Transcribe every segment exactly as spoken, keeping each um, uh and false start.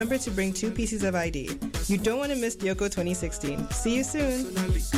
Remember to bring two pieces of I D. You don't want to miss Yoko twenty sixteen. See you soon.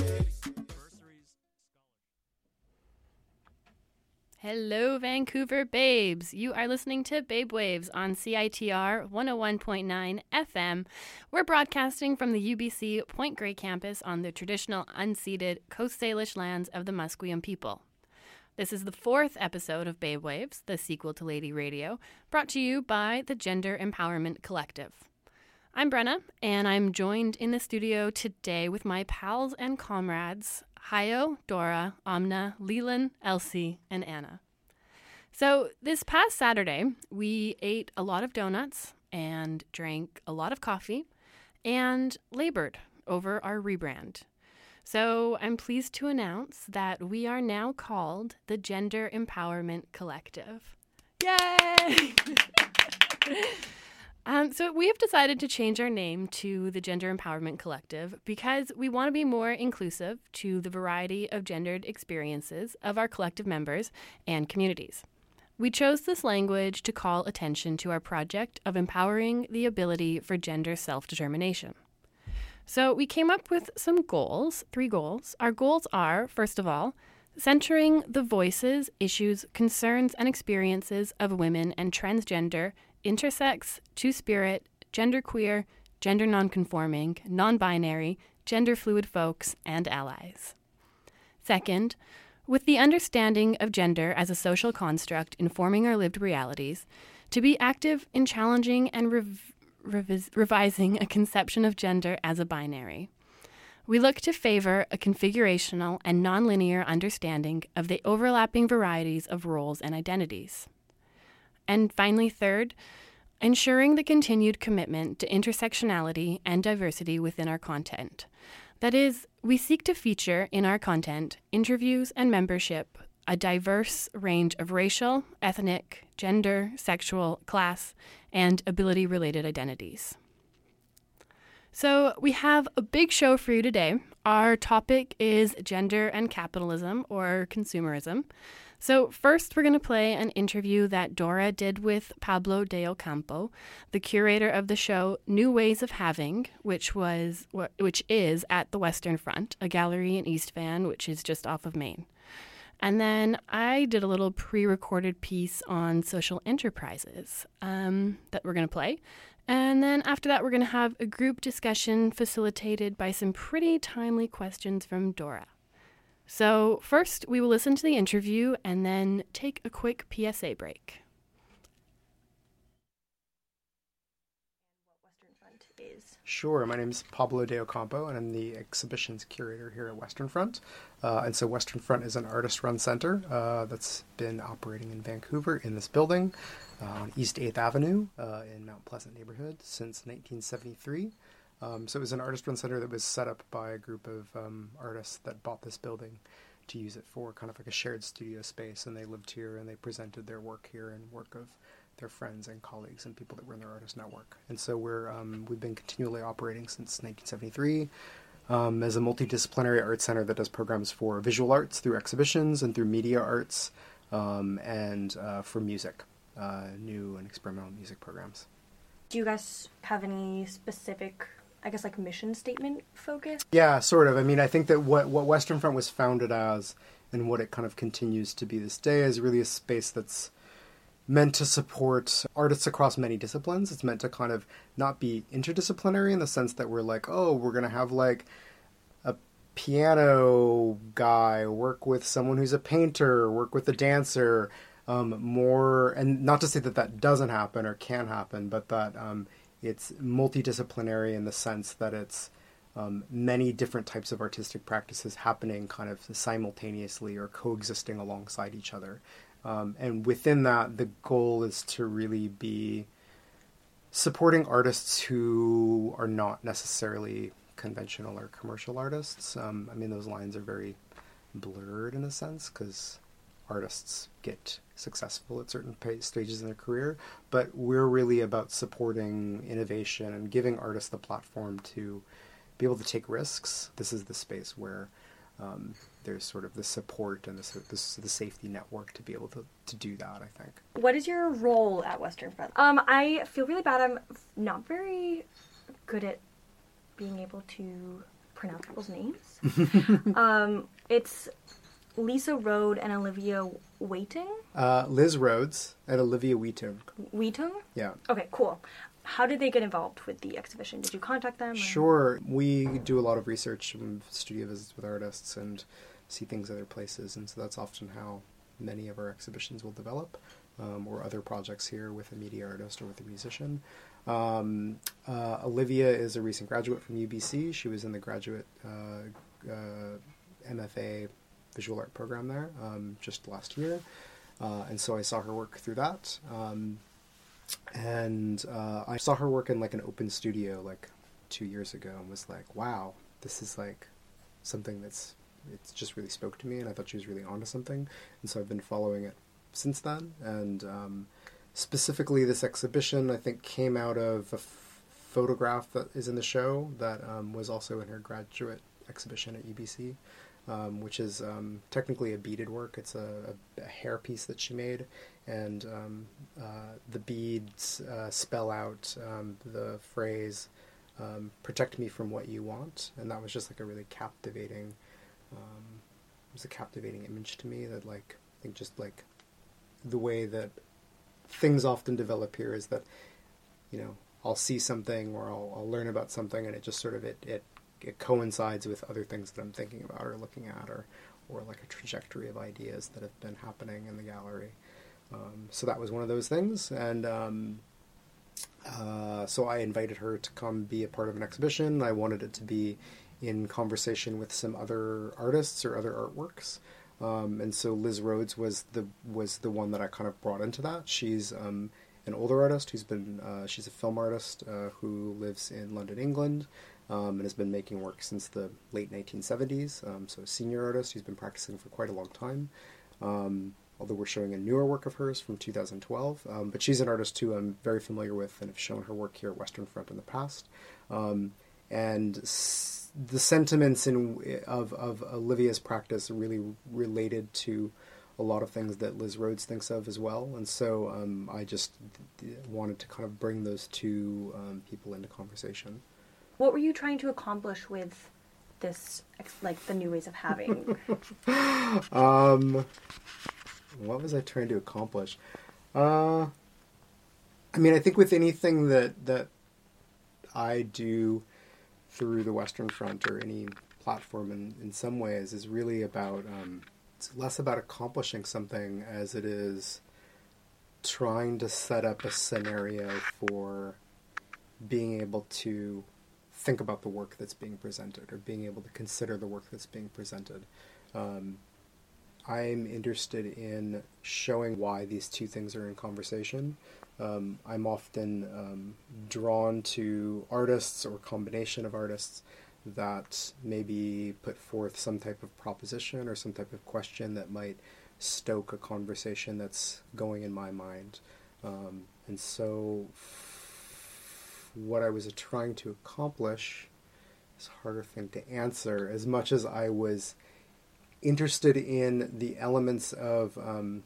Hello, Vancouver babes. You are listening to Babe Waves on C I T R one oh one point nine F M. We're broadcasting from the U B C Point Grey campus on the traditional unceded Coast Salish lands of the Musqueam people. This is the fourth episode of Babe Waves, the sequel to Lady Radio, brought to you by the Gender Empowerment Collective. I'm Brenna, and I'm joined in the studio today with my pals and comrades, Hayo, Dora, Amna, Leland, Elsie, and Anna. So this past Saturday, we ate a lot of donuts and drank a lot of coffee and labored over our rebrand. So I'm pleased to announce that we are now called the Gender Empowerment Collective. Yay! um, so we have decided to change our name to the Gender Empowerment Collective because we want to be more inclusive to the variety of gendered experiences of our collective members and communities. We chose this language to call attention to our project of empowering the ability for gender self-determination. So we came up with some goals, three goals. Our goals are, first of all, centering the voices, issues, concerns, and experiences of women and transgender, intersex, two-spirit, genderqueer, gender nonconforming, non-binary, gender fluid folks, and allies. Second, with the understanding of gender as a social construct informing our lived realities, to be active in challenging and rev- Revis- revising a conception of gender as a binary. We look to favor a configurational and nonlinear understanding of the overlapping varieties of roles and identities. And finally, third, ensuring the continued commitment to intersectionality and diversity within our content. That is, we seek to feature in our content interviews and membership a diverse range of racial, ethnic, gender, sexual, class, and ability-related identities. So we have a big show for you today. Our topic is gender and capitalism, or consumerism. So first, we're going to play an interview that Dora did with Pablo de Ocampo, the curator of the show New Ways of Having, which was which is at the Western Front, a gallery in East Van, which is just off of Main. And then I did a little pre-recorded piece on social enterprises um, that we're going to play. And then after that, we're going to have a group discussion facilitated by some pretty timely questions from Dora. So first, we will listen to the interview and then take a quick P S A break. Sure. My name is Pablo de Ocampo, and I'm the exhibitions curator here at Western Front. Uh, and so Western Front is an artist-run center uh, that's been operating in Vancouver in this building uh, on East eighth Avenue uh, in Mount Pleasant neighborhood since nineteen seventy-three. Um, so it was an artist-run center that was set up by a group of um, artists that bought this building to use it for kind of like a shared studio space. And they lived here and they presented their work here and work of their friends and colleagues and people that were in their artist network. And so we're, um, we've been continually operating since nineteen seventy-three um, as a multidisciplinary art center that does programs for visual arts through exhibitions and through media arts um, and uh, for music, uh, new and experimental music programs. Do you guys have any specific, I guess, like mission statement focus? Yeah, sort of. I mean, I think that what, what Western Front was founded as and what it kind of continues to be this day is really a space that's meant to support artists across many disciplines. It's meant to kind of not be interdisciplinary in the sense that we're like, oh, we're going to have like a piano guy work with someone who's a painter, work with a dancer, um, more, and not to say that that doesn't happen or can happen, but that um, it's multidisciplinary in the sense that it's um, many different types of artistic practices happening kind of simultaneously or coexisting alongside each other. Um, and within that, the goal is to really be supporting artists who are not necessarily conventional or commercial artists. Um, I mean, those lines are very blurred in a sense because artists get successful at certain stages in their career. But we're really about supporting innovation and giving artists the platform to be able to take risks. This is the space where um, there's sort of the support and the, sort of the, the safety network to be able to, to do that, I think. What is your role at Western Front? Um, I feel really bad. I'm not very good at being able to pronounce people's names. um, it's Lisa Rode and Olivia Waiting? Uh, Liz Rhodes and Olivia Wheaton. Wheaton? Yeah. Okay, cool. How did they get involved with the exhibition? Did you contact them? Or? Sure. We do a lot of research and studio visits with artists and see things other places, and so that's often how many of our exhibitions will develop, um, or other projects here with a media artist or with a musician. Um, uh, Olivia is a recent graduate from U B C. She was in the graduate uh, uh, M F A visual art program there um, just last year, uh, and so I saw her work through that. Um, and uh, I saw her work in like an open studio like two years ago and was like, wow, this is like something that's, it's just really spoke to me, and I thought she was really onto something, and so I've been following it since then. And um, specifically this exhibition, I think, came out of a f- photograph that is in the show that um, was also in her graduate exhibition at U B C, um, which is um, technically a beaded work. It's a, a, a hair piece that she made, and um, uh, the beads uh, spell out um, the phrase, um, protect me from what you want, and that was just like a really captivating, um, it was a captivating image to me that, like, I think just like the way that things often develop here is that, you know, I'll see something or I'll, I'll learn about something, and it just sort of, it, it, it coincides with other things that I'm thinking about or looking at, or, or like a trajectory of ideas that have been happening in the gallery. Um, so that was one of those things, and um, uh, so I invited her to come be a part of an exhibition. I wanted it to be in conversation with some other artists or other artworks, um, and so Liz Rhodes was the was the one that I kind of brought into that. She's um, an older artist who's been uh, she's a film artist uh, who lives in London, England, um, and has been making work since the late nineteen seventies. Um, so a senior artist who's been practicing for quite a long time. Um, although we're showing a newer work of hers from two thousand twelve. Um, but she's an artist who I'm very familiar with and have shown her work here at Western Front in the past. Um, and s- the sentiments in of, of Olivia's practice really related to a lot of things that Liz Rhodes thinks of as well. And so um, I just wanted to kind of bring those two um, people into conversation. What were you trying to accomplish with this, like, the new ways of having? um... What was I trying to accomplish? Uh, I mean, I think with anything that that I do through the Western Front or any platform in, in some ways is really about, um, it's less about accomplishing something as it is trying to set up a scenario for being able to think about the work that's being presented or being able to consider the work that's being presented. Um, I'm interested in showing why these two things are in conversation. Um, I'm often um, drawn to artists or combination of artists that maybe put forth some type of proposition or some type of question that might stoke a conversation that's going in my mind. Um, and so f- what I was trying to accomplish is a harder thing to answer, as much as I was interested in the elements of um,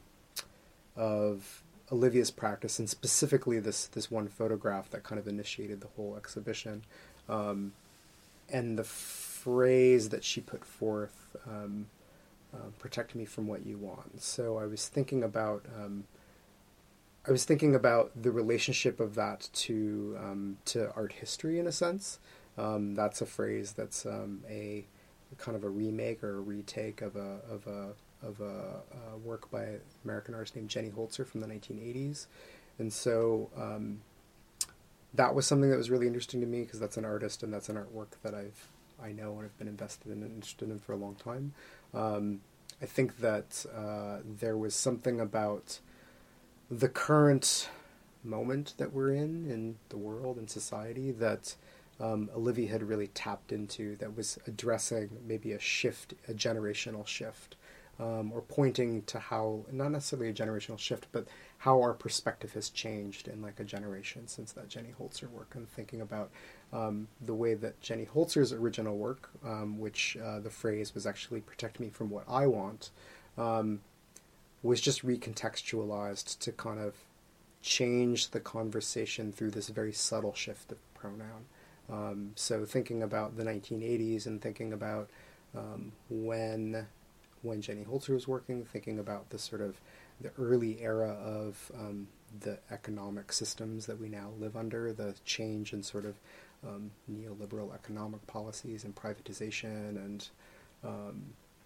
of Olivia's practice, and specifically this this one photograph that kind of initiated the whole exhibition, um, and the phrase that she put forth, um, uh, "Protect me from what you want." So I was thinking about um, I was thinking about the relationship of that to um, to art history in a sense. Um, that's a phrase that's um, a kind of a remake or a retake of a of a of a, a work by an American artist named Jenny Holzer from the nineteen eighties, and so um, that was something that was really interesting to me because that's an artist and that's an artwork that I've I know and have been invested in and interested in for a long time. Um, I think that uh, there was something about the current moment that we're in in the world and society that Um, Olivia had really tapped into, that was addressing maybe a shift, a generational shift um, or pointing to how, not necessarily a generational shift, but how our perspective has changed in like a generation since that Jenny Holzer work, and thinking about um, the way that Jenny Holzer's original work, um, which uh, the phrase was actually "protect me from what I want," um, was just recontextualized to kind of change the conversation through this very subtle shift of pronoun. Um, so thinking about the nineteen eighties and thinking about um, when when Jenny Holzer was working, thinking about the sort of the early era of um, the economic systems that we now live under, the change in sort of um, neoliberal economic policies and privatization and um,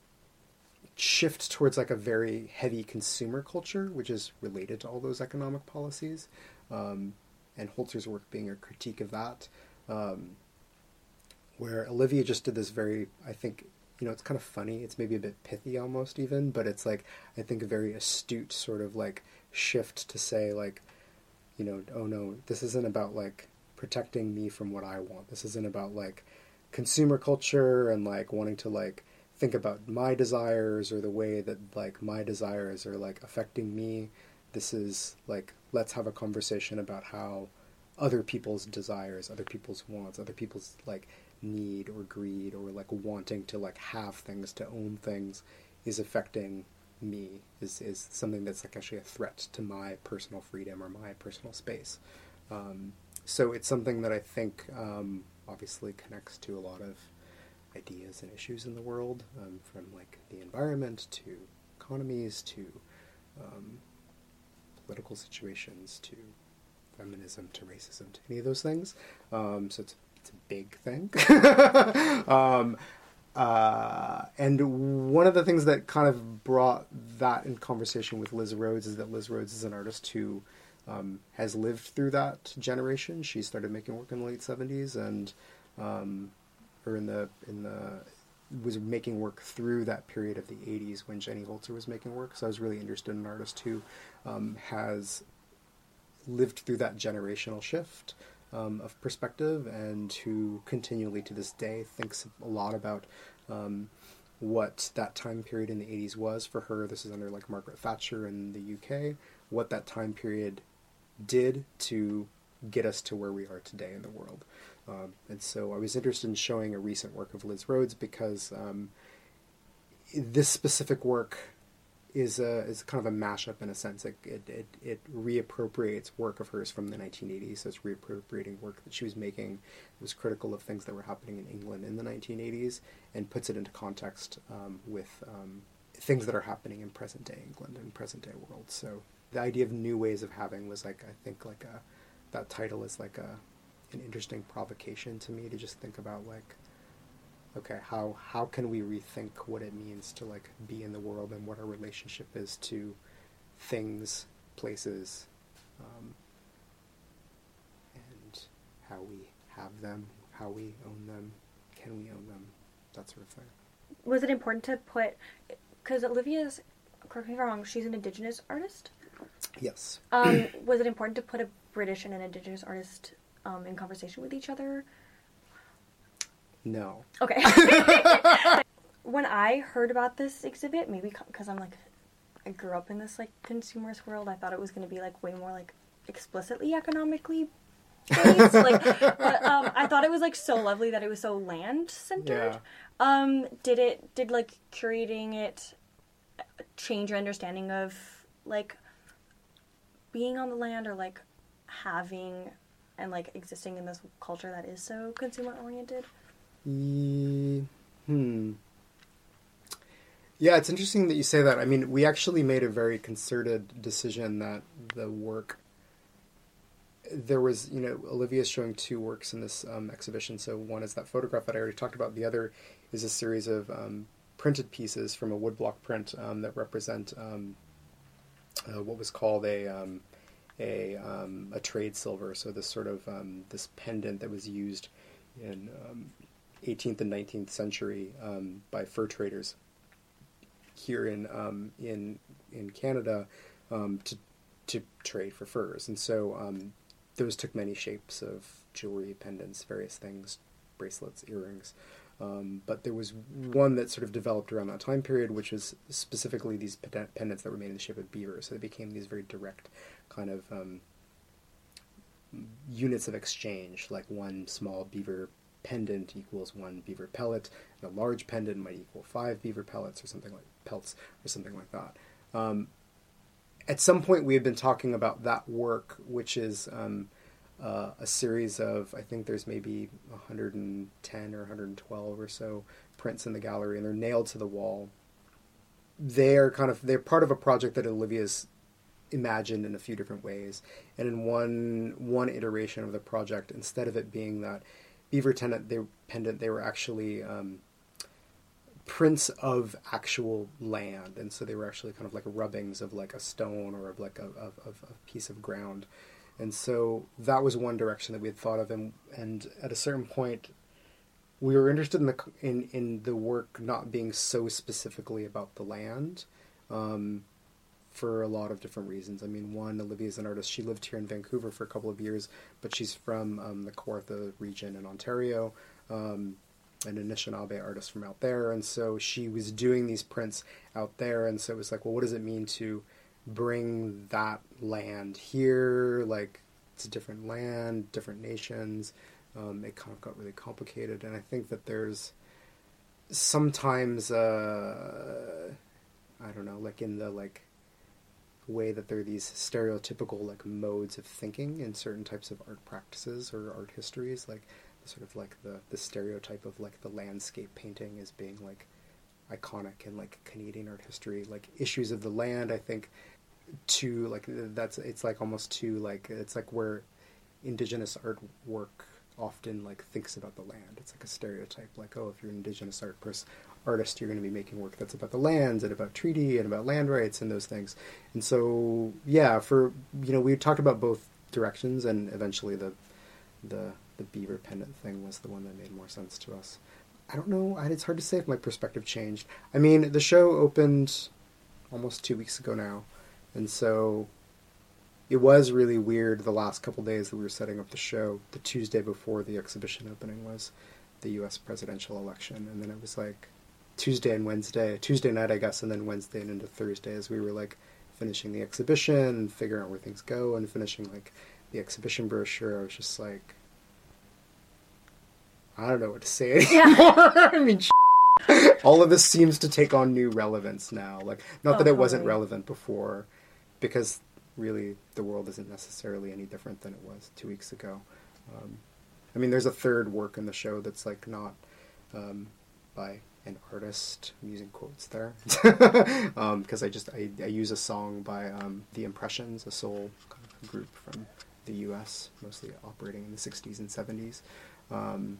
shift towards like a very heavy consumer culture, which is related to all those economic policies, um, and Holzer's work being a critique of that, um, where Olivia just did this very, I think, you know, it's kind of funny, it's maybe a bit pithy almost even, but it's like, I think a very astute sort of like shift to say like, you know, oh no, this isn't about like protecting me from what I want. This isn't about like consumer culture and like wanting to like think about my desires or the way that like my desires are like affecting me. This is like, let's have a conversation about how other people's desires, other people's wants, other people's like need or greed or like wanting to like have things, to own things, is affecting me, is is something that's like actually a threat to my personal freedom or my personal space. Um, so it's something that I think um, obviously connects to a lot of ideas and issues in the world, um, from like the environment to economies to um, political situations to feminism to racism to any of those things. Um, so it's it's a big thing. um, uh, and one of the things that kind of brought that in conversation with Liz Rhodes is that Liz Rhodes is an artist who um, has lived through that generation. She started making work in the late seventies and um, or in the in the was making work through that period of the eighties when Jenny Holzer was making work. So I was really interested in an artist who um, has lived through that generational shift um, of perspective, and who continually to this day thinks a lot about um, what that time period in the eighties was for her. This is under like Margaret Thatcher in the U K, what that time period did to get us to where we are today in the world. Um, and so I was interested in showing a recent work of Liz Rhodes because um, this specific work is a, is kind of a mashup in a sense. It, it, it, it reappropriates work of hers from the nineteen eighties. So it's reappropriating work that she was making. It was critical of things that were happening in England in the nineteen eighties and puts it into context um, with um, things that are happening in present day England and present day world. So the idea of new ways of having was like, I think like a, that title is like a, an interesting provocation to me to just think about like, okay, how how can we rethink what it means to like be in the world and what our relationship is to things, places, um, and how we have them, how we own them, can we own them, that sort of thing. Was it important to put, because Olivia's, correct me if I'm wrong, she's an Indigenous artist? Yes. Um, was it important to put a British and an Indigenous artist um, in conversation with each other? No. Okay. When I heard about this exhibit, maybe because I'm like, I grew up in this like consumerist world, I thought it was going to be like way more like explicitly economically based. Like, but um, I thought it was like so lovely that it was so land centered. Yeah. Um, did it? Did like curating it change your understanding of like being on the land or like having and like existing in this culture that is so consumer oriented? E- hmm. Yeah, it's interesting that you say that. I mean, we actually made a very concerted decision that the work, there was, you know, Olivia's showing two works in this um, exhibition. So one is that photograph that I already talked about. The other is a series of um, printed pieces from a woodblock print um, that represent um, uh, what was called a um, a um, a trade silver. So this sort of um, this pendant that was used in um, eighteenth and nineteenth century um, by fur traders here in um, in in Canada um, to to trade for furs, and so um, those took many shapes of jewelry, pendants, various things, bracelets, earrings, Um, but there was one that sort of developed around that time period, which was specifically these pendants that were made in the shape of beavers. So they became these very direct kind of um, units of exchange, like one small beaver pendant equals one beaver pellet, and a large pendant might equal five beaver pellets or something like pelts or something like that. Um, at some point, we had been talking about that work, which is um, uh, a series of, I think there's maybe one hundred ten or one hundred twelve or so prints in the gallery, and they're nailed to the wall. They're kind of they're part of a project that Olivia's imagined in a few different ways, and in one one iteration of the project, instead of it being that beaver pendant, they, pendant, they were actually um, prints of actual land, and so they were actually kind of like rubbings of like a stone or of like a, of, of a piece of ground, and so that was one direction that we had thought of, and and at a certain point, we were interested in the in in the work not being so specifically about the land. Um, for a lot of different reasons. I mean, one, Olivia's an artist. She lived here in Vancouver for a couple of years, but she's from um, the Kawartha region in Ontario, um, an Anishinaabe artist from out there, and so she was doing these prints out there, and so it was like, well, what does it mean to bring that land here? Like, it's a different land, different nations. Um, it kind of got really complicated, and I think that there's sometimes, uh, I don't know, like in the, like, way that there are these stereotypical like modes of thinking in certain types of art practices or art histories, like sort of like the the stereotype of like the landscape painting as being like iconic in like Canadian art history, like issues of the land. I think to like that's it's like almost too like it's like where Indigenous artwork often like thinks about the land. It's like a stereotype, like, oh, if you're an Indigenous art person artist, you're going to be making work that's about the lands and about treaty and about land rights and those things. And so, yeah, for, you know, we talked about both directions, and eventually the the the beaver pendant thing was the one that made more sense to us. I don't know, it's hard to say if my perspective changed. I mean, the show opened almost two weeks ago now, and so it was really weird the last couple days that we were setting up the show. The Tuesday before the exhibition opening was the U S presidential election, and then it was like Tuesday and Wednesday, Tuesday night, I guess, and then Wednesday and into Thursday as we were, like, finishing the exhibition and figuring out where things go and finishing, like, the exhibition brochure. I was just like, I don't know what to say anymore. Yeah. I mean, all of this seems to take on new relevance now. Like, not oh, that it wasn't totally. relevant before, because really the world isn't necessarily any different than it was two weeks ago. Um, I mean, there's a third work in the show that's, like, not um, by an artist. I'm using quotes there because um, I just I, I use a song by um, The Impressions, a soul kind of group from the U S, mostly operating in the sixties and seventies, um,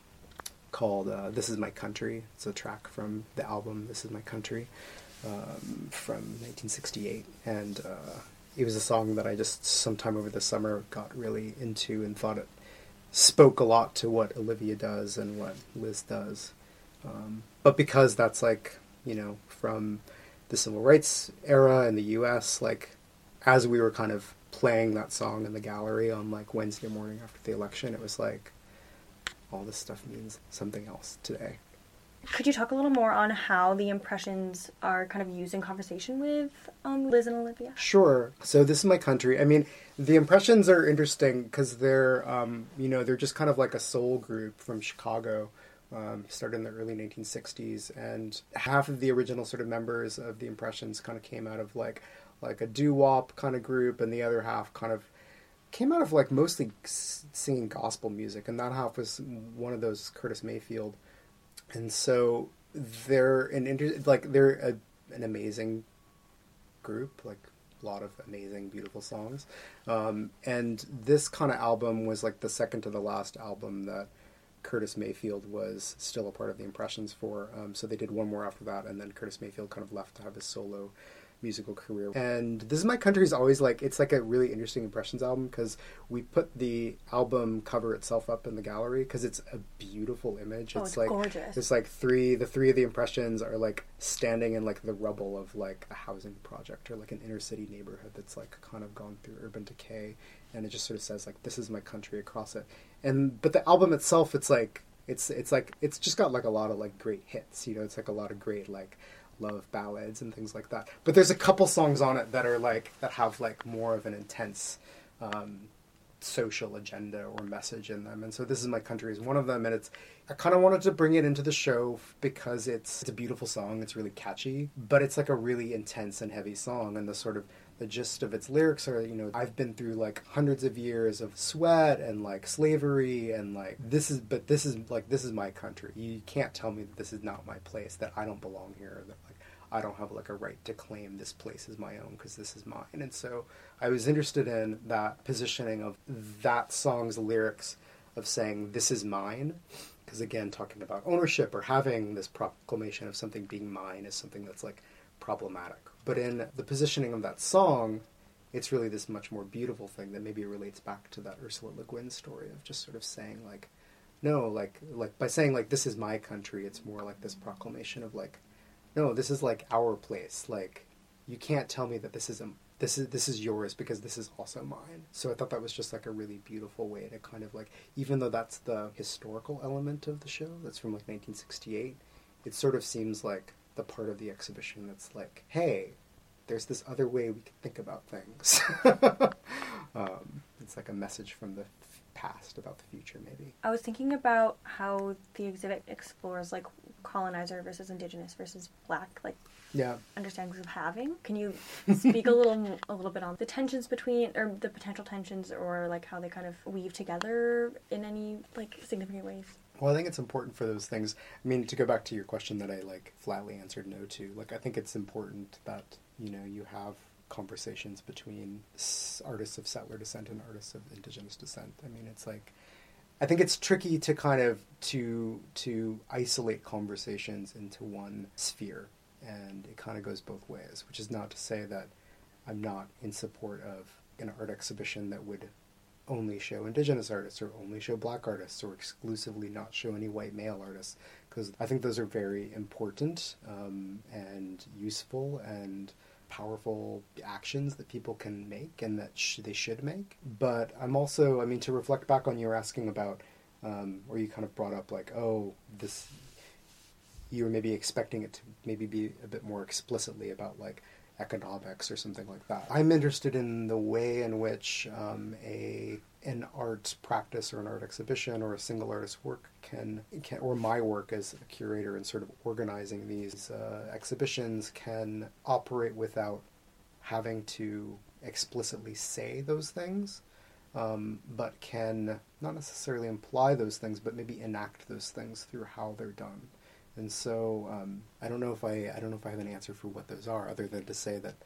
called uh, This Is My Country. It's a track from the album This Is My Country um, from nineteen sixty-eight, and uh, it was a song that I just sometime over the summer got really into and thought it spoke a lot to what Olivia does and what Liz does. Um, but because that's like, you know, from the civil rights era in the U S, like, as we were kind of playing that song in the gallery on, like, Wednesday morning after the election, it was like, all this stuff means something else today. Could you talk a little more on how the Impressions are kind of used in conversation with um, Liz and Olivia? Sure. So This Is My Country. I mean, the Impressions are interesting because they're, um, you know, they're just kind of like a soul group from Chicago. Um, started in the early nineteen sixties, and half of the original sort of members of the Impressions kind of came out of like like a doo-wop kind of group, and the other half kind of came out of like mostly singing gospel music, and that half was one of those Curtis Mayfield. And so they're an inter- like they're a, an amazing group, like a lot of amazing, beautiful songs. Um, and this kind of album was like the second to the last album that Curtis Mayfield was still a part of the Impressions for. Um, so they did one more after that, and then Curtis Mayfield kind of left to have his solo musical career. And This Is My Country is always like, it's like a really interesting Impressions album because we put the album cover itself up in the gallery because it's a beautiful image. Oh, it's, it's like gorgeous. It's like three, the three of the Impressions are like standing in like the rubble of like a housing project or like an inner city neighborhood that's like kind of gone through urban decay. And it just sort of says like, this is my country across it. And, but the album itself, it's like, It's it's like it's just got like a lot of like great hits, you know. It's like a lot of great like love ballads and things like that. But there's a couple songs on it that are like that have like more of an intense um, social agenda or message in them. And so This Is My Country is one of them. And it's I kind of wanted to bring it into the show because it's it's a beautiful song. It's really catchy, but it's like a really intense and heavy song. And the sort of the gist of its lyrics are, you know, I've been through like hundreds of years of sweat and like slavery and like this is, but this is like, this is my country. You can't tell me that this is not my place, that I don't belong here, that like I don't have like a right to claim this place as my own because this is mine. And so I was interested in that positioning of that song's lyrics of saying, this is mine. Because again, talking about ownership or having this proclamation of something being mine is something that's like problematic. But in the positioning of that song, it's really this much more beautiful thing that maybe relates back to that Ursula Le Guin story of just sort of saying like, no, like like by saying like this is my country, it's more like this proclamation of like, no, this is like our place. Like you can't tell me that this is a this is this is yours because this is also mine. So I thought that was just like a really beautiful way to kind of like, even though that's the historical element of the show, that's from like nineteen sixty-eight, it sort of seems like the part of the exhibition that's like, hey, there's this other way we can think about things. um, it's like a message from the f- past about the future, maybe. I was thinking about how the exhibit explores like colonizer versus indigenous versus black, like yeah, understandings of having. Can you speak a little a little bit on the tensions between, or the potential tensions, or like how they kind of weave together in any like significant ways? Well, I think it's important for those things. I mean, to go back to your question that I like flatly answered no to, like I think it's important that, you know, you have conversations between artists of settler descent and artists of indigenous descent. I mean, it's like, I think it's tricky to kind of, to, to isolate conversations into one sphere. And it kind of goes both ways, which is not to say that I'm not in support of an art exhibition that would only show indigenous artists or only show black artists or exclusively not show any white male artists, because I think those are very important um, and useful and powerful actions that people can make and that sh- they should make. But I'm also, I mean, to reflect back on you were asking about, um, or you kind of brought up like, oh, this, you were maybe expecting it to maybe be a bit more explicitly about like economics or something like that. I'm interested in the way in which um, a an art practice or an art exhibition or a single artist's work can, can or my work as a curator and sort of organizing these uh, exhibitions can operate without having to explicitly say those things, um, but can not necessarily imply those things, but maybe enact those things through how they're done. And so um, I don't know if I I don't know if I have an answer for what those are, other than to say that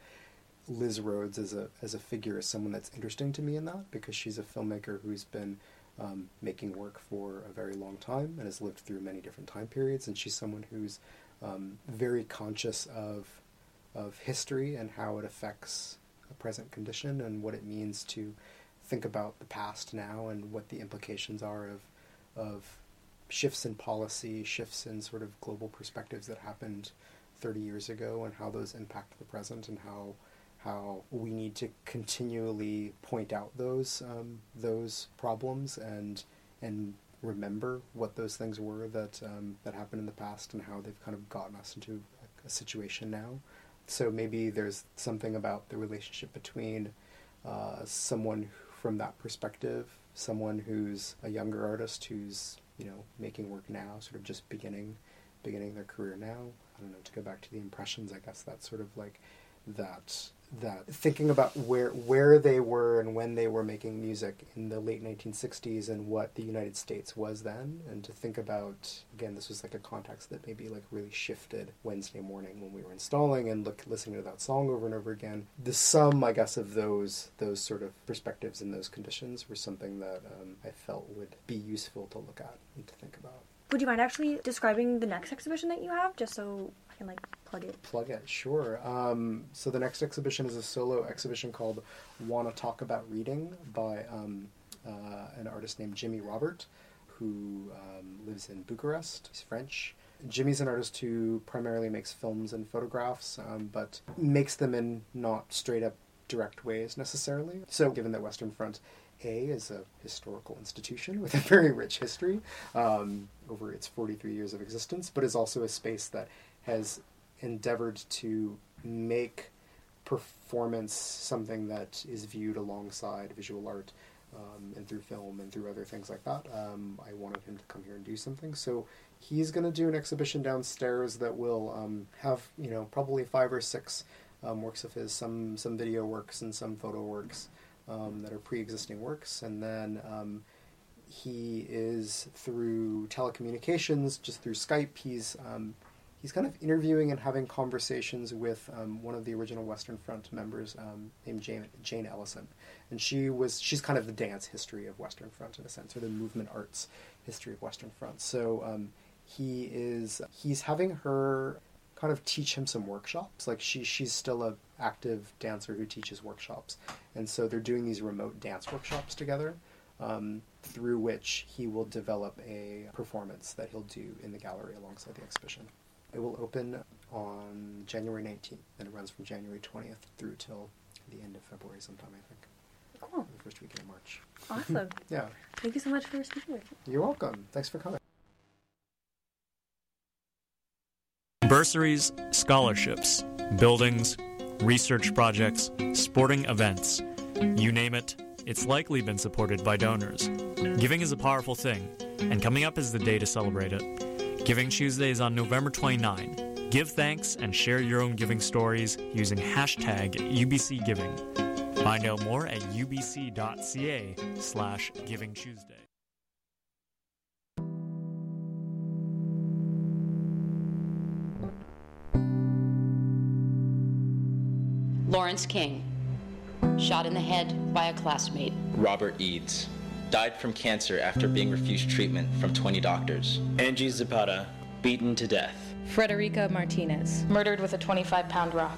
Liz Rhodes as a as a figure is someone that's interesting to me in that, because she's a filmmaker who's been um, making work for a very long time and has lived through many different time periods, and she's someone who's um, very conscious of of history and how it affects a present condition and what it means to think about the past now and what the implications are of of shifts in policy, shifts in sort of global perspectives that happened thirty years ago and how those impact the present and how how we need to continually point out those um, those problems and and remember what those things were that um, that happened in the past and how they've kind of gotten us into a, a situation now. So maybe there's something about the relationship between uh, someone from that perspective, someone who's a younger artist who's, you know, making work now, sort of just beginning beginning their career now. I don't know, to go back to the impressions, I guess that's sort of like that that thinking about where where they were and when they were making music in the late nineteen sixties and what the United States was then, and to think about, again, this was like a context that maybe like really shifted Wednesday morning when we were installing and look listening to that song over and over again. The sum, I guess, of those those sort of perspectives and those conditions were something that um, I felt would be useful to look at and to think about. Would you mind actually describing the next exhibition that you have, just so I can like plug it? Plug it, sure. Um, so the next exhibition is a solo exhibition called Wanna Talk About Reading by um, uh, an artist named Jimmy Robert, who um, lives in Bucharest. He's French. Jimmy's an artist who primarily makes films and photographs, um, but makes them in not straight up direct ways necessarily. So given that Western Front A is a historical institution with a very rich history um, over its forty-three years of existence, but is also a space that has endeavored to make performance something that is viewed alongside visual art um, and through film and through other things like that. Um, I wanted him to come here and do something, so he's going to do an exhibition downstairs that will um, have, you know, probably five or six um, works of his, some some video works and some photo works um, that are pre-existing works, and then um, he is through telecommunications, just through Skype, he's um, he's kind of interviewing and having conversations with um, one of the original Western Front members um, named Jane, Jane Ellison. And she was she's kind of the dance history of Western Front in a sense, or the movement arts history of Western Front. So um, he is he's having her kind of teach him some workshops. Like she she's still a active dancer who teaches workshops. And so they're doing these remote dance workshops together, um, through which he will develop a performance that he'll do in the gallery alongside the exhibition. It will open on January nineteenth, and it runs from January twentieth through till the end of February sometime, I think. Cool. The first weekend of March. Awesome. Yeah. Thank you so much for speaking with me. You're welcome. Thanks for coming. Bursaries, scholarships, buildings, research projects, sporting events. You name it, it's likely been supported by donors. Giving is a powerful thing, and coming up is the day to celebrate it. Giving Tuesday is on November twenty-ninth. Give thanks and share your own giving stories using hashtag U B C Giving. Find out more at ubc.ca slash Giving Tuesday. Lawrence King, shot in the head by a classmate. Robert Eads, died from cancer after being refused treatment from twenty doctors. Angie Zapata, beaten to death. Frederica Martinez, murdered with a twenty-five pound rock.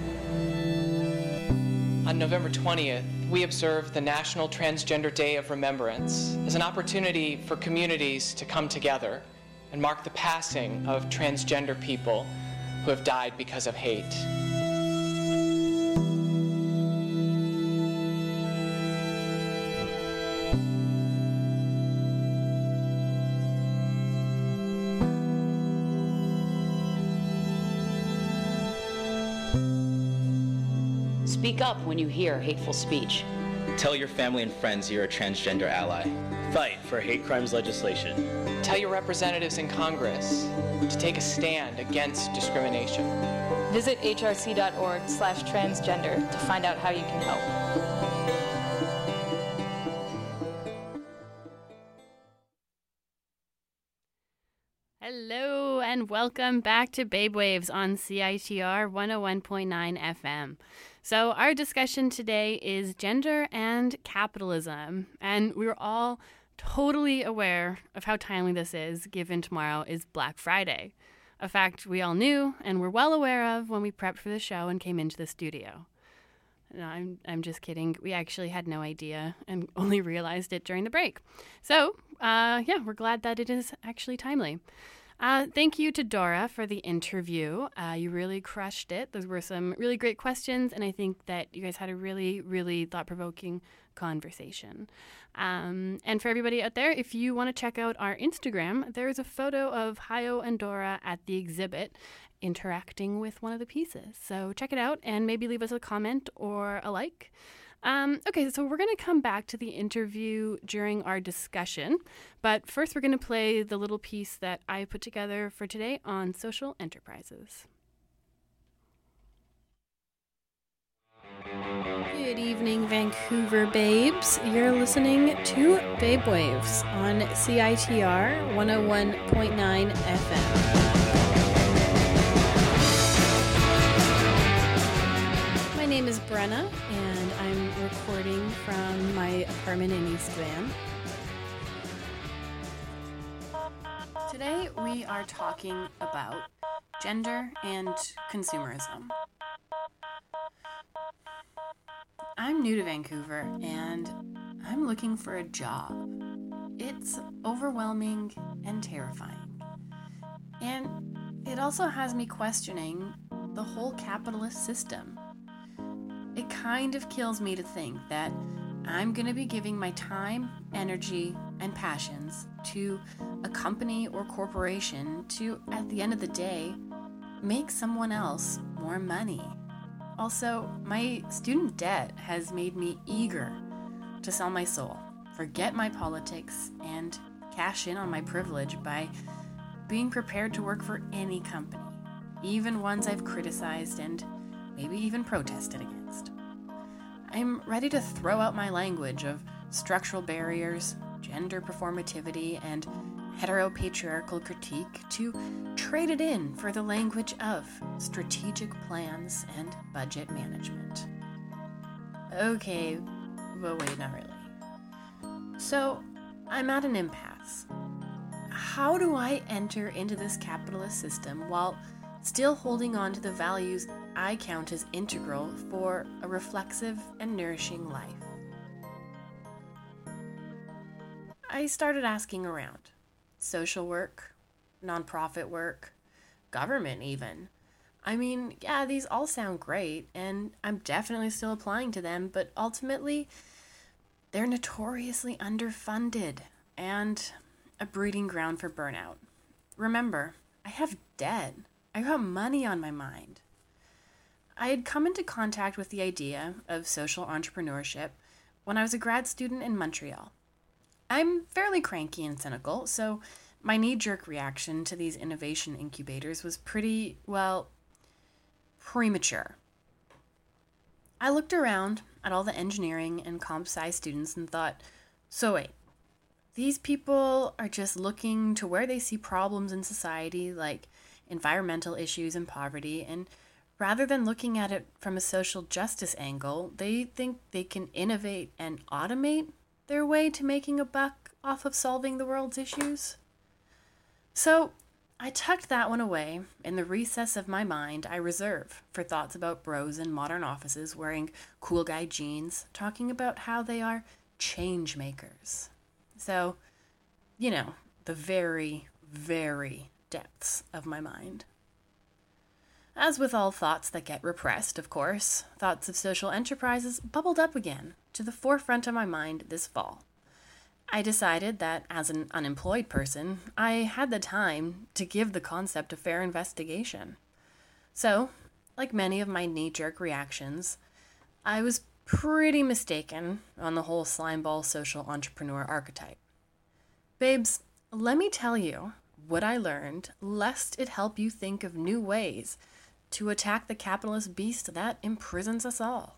On November twentieth, we observed the National Transgender Day of Remembrance as an opportunity for communities to come together and mark the passing of transgender people who have died because of hate. Speak up when you hear hateful speech. Tell your family and friends you're a transgender ally. Fight for hate crimes legislation. Tell your representatives in Congress to take a stand against discrimination. Visit hrc.org slash transgender to find out how you can help. Hello and welcome back to Babe Waves on C I T R one oh one point nine F M. So our discussion today is gender and capitalism, and we're all totally aware of how timely this is, given tomorrow is Black Friday, a fact we all knew and were well aware of when we prepped for the show and came into the studio. No, I'm I'm just kidding. We actually had no idea and only realized it during the break. So, uh, yeah, we're glad that it is actually timely. Uh, thank you to Dora for the interview. Uh, you really crushed it. Those were some really great questions, and I think that you guys had a really, really thought-provoking conversation. Um, and for everybody out there, if you want to check out our Instagram, there's a photo of Hayo and Dora at the exhibit interacting with one of the pieces. So check it out and maybe leave us a comment or a like. Um, okay, so we're going to come back to the interview during our discussion, but first we're going to play the little piece that I put together for today on social enterprises. Good evening, Vancouver babes. You're listening to Babe Waves on C I T R one oh one point nine F M. My name is Brenna, and I'm recording from my apartment in East Van. Today we are talking about gender and consumerism. I'm new to Vancouver, and I'm looking for a job. It's overwhelming and terrifying. And it also has me questioning the whole capitalist system. It kind of kills me to think that I'm going to be giving my time, energy, and passions to a company or corporation to, at the end of the day, make someone else more money. Also, my student debt has made me eager to sell my soul, forget my politics, and cash in on my privilege by being prepared to work for any company, even ones I've criticized and maybe even protested against. I'm ready to throw out my language of structural barriers, gender performativity, and heteropatriarchal critique to trade it in for the language of strategic plans and budget management. Okay, but wait, not really. So, I'm at an impasse. How do I enter into this capitalist system while still holding on to the values I count as integral for a reflexive and nourishing life? I started asking around. Social work, nonprofit work, government even. I mean, yeah, these all sound great, and I'm definitely still applying to them, but ultimately, they're notoriously underfunded and a breeding ground for burnout. Remember, I have debt. I got money on my mind. I had come into contact with the idea of social entrepreneurship when I was a grad student in Montreal. I'm fairly cranky and cynical, so my knee-jerk reaction to these innovation incubators was pretty, well, premature. I looked around at all the engineering and comp sci students and thought, so wait, these people are just looking to where they see problems in society like environmental issues and poverty, and rather than looking at it from a social justice angle, they think they can innovate and automate their way to making a buck off of solving the world's issues? So I tucked that one away in the recess of my mind I reserve for thoughts about bros in modern offices wearing cool guy jeans, talking about how they are change makers. So, you know, the very, very depths of my mind. As with all thoughts that get repressed, of course, thoughts of social enterprises bubbled up again to the forefront of my mind this fall. I decided that as an unemployed person, I had the time to give the concept a fair investigation. So, like many of my knee-jerk reactions, I was pretty mistaken on the whole slimeball social entrepreneur archetype. Babes, let me tell you what I learned, lest it help you think of new ways to attack the capitalist beast that imprisons us all.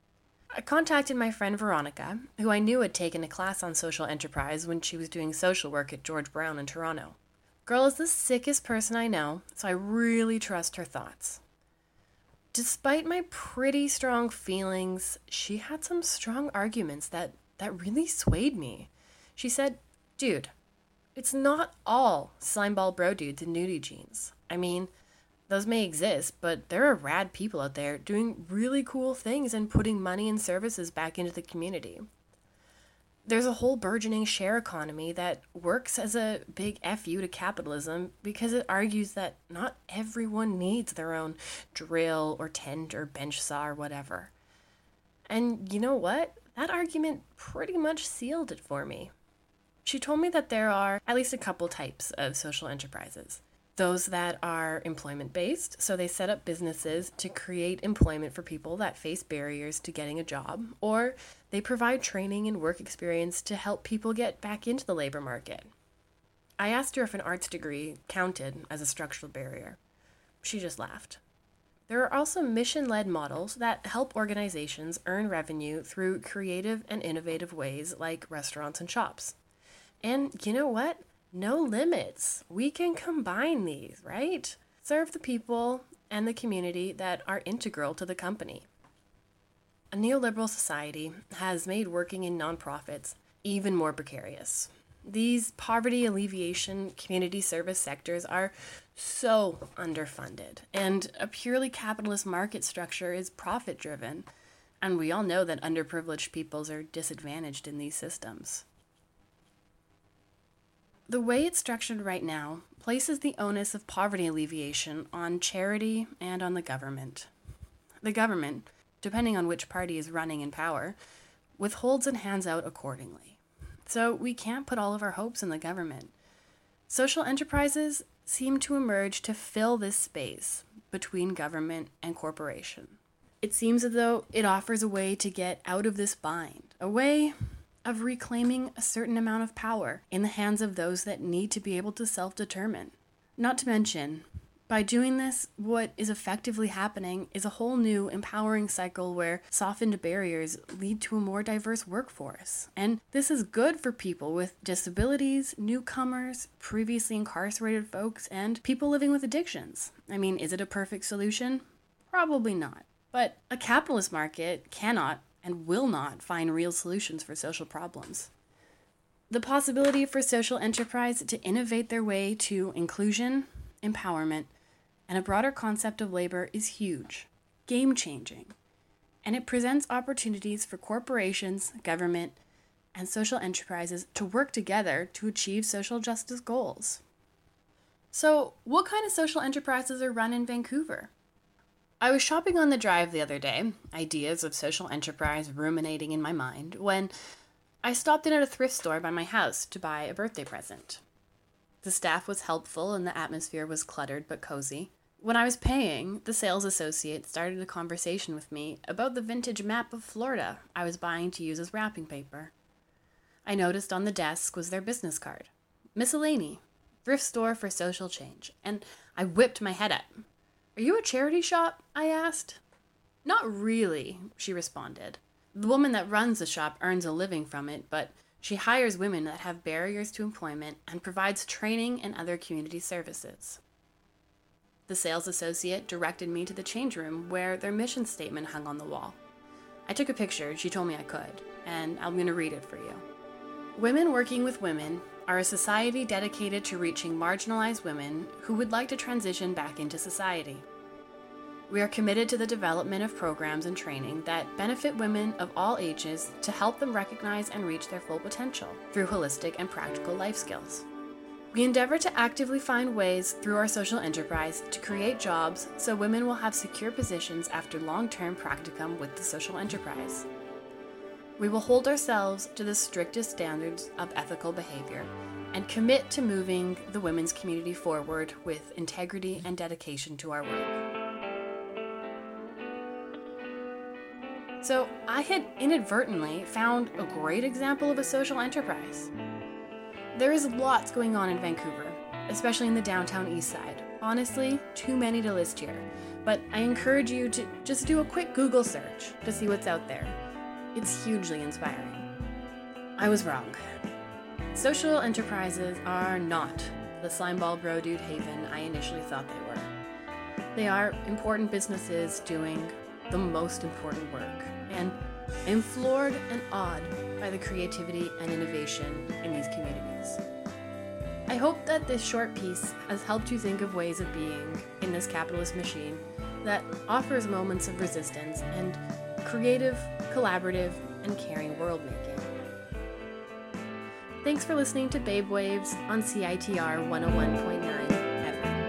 I contacted my friend Veronica, who I knew had taken a class on social enterprise when she was doing social work at George Brown in Toronto. Girl is the sickest person I know, so I really trust her thoughts. Despite my pretty strong feelings, she had some strong arguments that, that really swayed me. She said, dude, it's not all slimeball bro dudes in nudie jeans. I mean, those may exist, but there are rad people out there doing really cool things and putting money and services back into the community. There's a whole burgeoning share economy that works as a big F U to capitalism because it argues that not everyone needs their own drill or tent or bench saw or whatever. And you know what? That argument pretty much sealed it for me. She told me that there are at least a couple types of social enterprises. Those that are employment-based, so they set up businesses to create employment for people that face barriers to getting a job, or they provide training and work experience to help people get back into the labor market. I asked her if an arts degree counted as a structural barrier. She just laughed. There are also mission-led models that help organizations earn revenue through creative and innovative ways like restaurants and shops. And you know what? No limits. We can combine these, right? Serve the people and the community that are integral to the company. A neoliberal society has made working in nonprofits even more precarious. These poverty alleviation community service sectors are so underfunded, and a purely capitalist market structure is profit-driven, and we all know that underprivileged peoples are disadvantaged in these systems. The way it's structured right now places the onus of poverty alleviation on charity and on the government. The government, depending on which party is running in power, withholds and hands out accordingly. So we can't put all of our hopes in the government. Social enterprises seem to emerge to fill this space between government and corporation. It seems as though it offers a way to get out of this bind, a way of reclaiming a certain amount of power in the hands of those that need to be able to self-determine. Not to mention, by doing this, what is effectively happening is a whole new empowering cycle where softened barriers lead to a more diverse workforce. And this is good for people with disabilities, newcomers, previously incarcerated folks, and people living with addictions. I mean, is it a perfect solution? Probably not. But a capitalist market cannot and will not find real solutions for social problems. The possibility for social enterprise to innovate their way to inclusion, empowerment, and a broader concept of labor is huge, game-changing, and it presents opportunities for corporations, government, and social enterprises to work together to achieve social justice goals. So, what kind of social enterprises are run in Vancouver? I was shopping on the drive the other day, ideas of social enterprise ruminating in my mind, when I stopped in at a thrift store by my house to buy a birthday present. The staff was helpful and the atmosphere was cluttered but cozy. When I was paying, the sales associate started a conversation with me about the vintage map of Florida I was buying to use as wrapping paper. I noticed on the desk was their business card. Miscellany, thrift store for social change, and I whipped my head up. "Are you a charity shop?" I asked. "Not really," she responded. "The woman that runs the shop earns a living from it, but she hires women that have barriers to employment and provides training and other community services." The sales associate directed me to the change room where their mission statement hung on the wall. I took a picture, she told me I could, and I'm going to read it for you. "Women Working with Women are a society dedicated to reaching marginalized women who would like to transition back into society. We are committed to the development of programs and training that benefit women of all ages to help them recognize and reach their full potential through holistic and practical life skills. We endeavor to actively find ways through our social enterprise to create jobs so women will have secure positions after long-term practicum with the social enterprise. We will hold ourselves to the strictest standards of ethical behavior and commit to moving the women's community forward with integrity and dedication to our work." So I had inadvertently found a great example of a social enterprise. There is lots going on in Vancouver, especially in the downtown east side. Honestly, too many to list here, but I encourage you to just do a quick Google search to see what's out there. It's hugely inspiring. I was wrong. Social enterprises are not the slimeball bro dude haven I initially thought they were. They are important businesses doing the most important work, and I am floored and awed by the creativity and innovation in these communities. I hope that this short piece has helped you think of ways of being in this capitalist machine that offers moments of resistance and creative, collaborative, and caring world making. Thanks for listening to Babe Waves on C I T R one oh one point nine F M.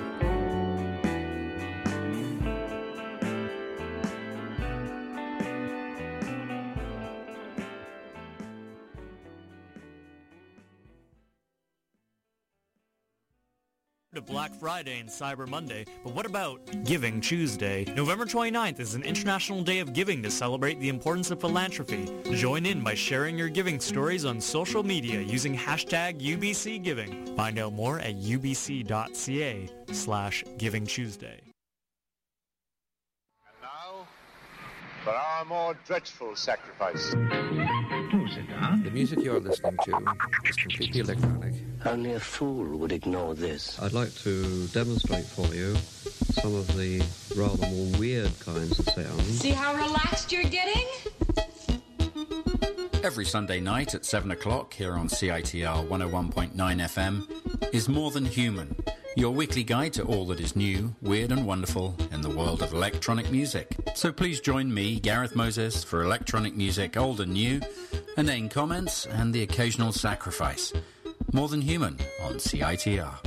To Black Friday and Cyber Monday, but what about Giving Tuesday? November twenty-ninth is an International Day of Giving to celebrate the importance of philanthropy. Join in by sharing your giving stories on social media using hashtag U B C Giving. Find out more at ubc.ca slash Giving Tuesday. And now, for our more dreadful sacrifice. The music you're listening to is completely electronic. Only a fool would ignore this. I'd like to demonstrate for you some of the rather more weird kinds of sounds. See how relaxed you're getting? Every Sunday night at seven o'clock here on C I T R one oh one point nine F M is More Than Human, your weekly guide to all that is new, weird and wonderful in the world of electronic music. So please join me, Gareth Moses, for electronic music old and new, inane comments and the occasional sacrifice. More Than Human on C I T R.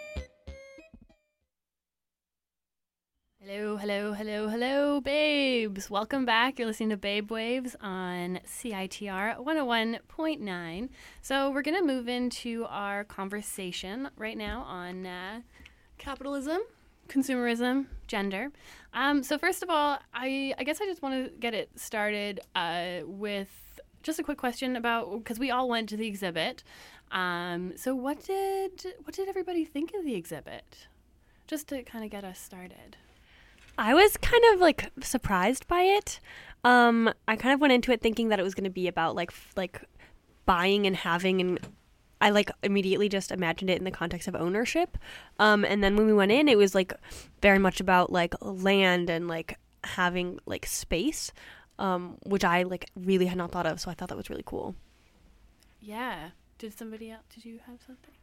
Hello, hello, hello, hello, babes. Babes. Welcome back. You're listening to Babe Waves on C I T R one oh one point nine. So we're going to move into our conversation right now on uh, capitalism, consumerism, gender. Um, so first of all, I, I guess I just want to get it started uh, with just a quick question about, because we all went to the exhibit. Um, so what did what did everybody think of the exhibit? Just to kind of get us started. I was kind of like surprised by it. Um, I kind of went into it thinking that it was going to be about like f- like buying and having, and I like immediately just imagined it in the context of ownership. Um, and then when we went in, it was like very much about like land and like having like space, um, which I like really had not thought of. So I thought that was really cool. Yeah. Did somebody else? Did you have something?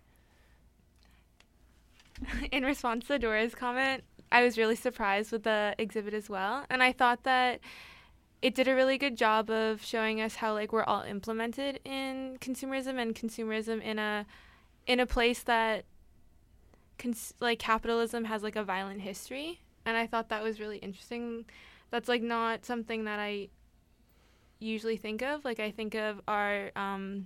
In response to Dora's comment, I was really surprised with the exhibit as well. And I thought that it did a really good job of showing us how like we're all implemented in consumerism and consumerism in a in a place that cons- like capitalism has like a violent history. And I thought that was really interesting. That's like not something that I usually think of. Like I think of our um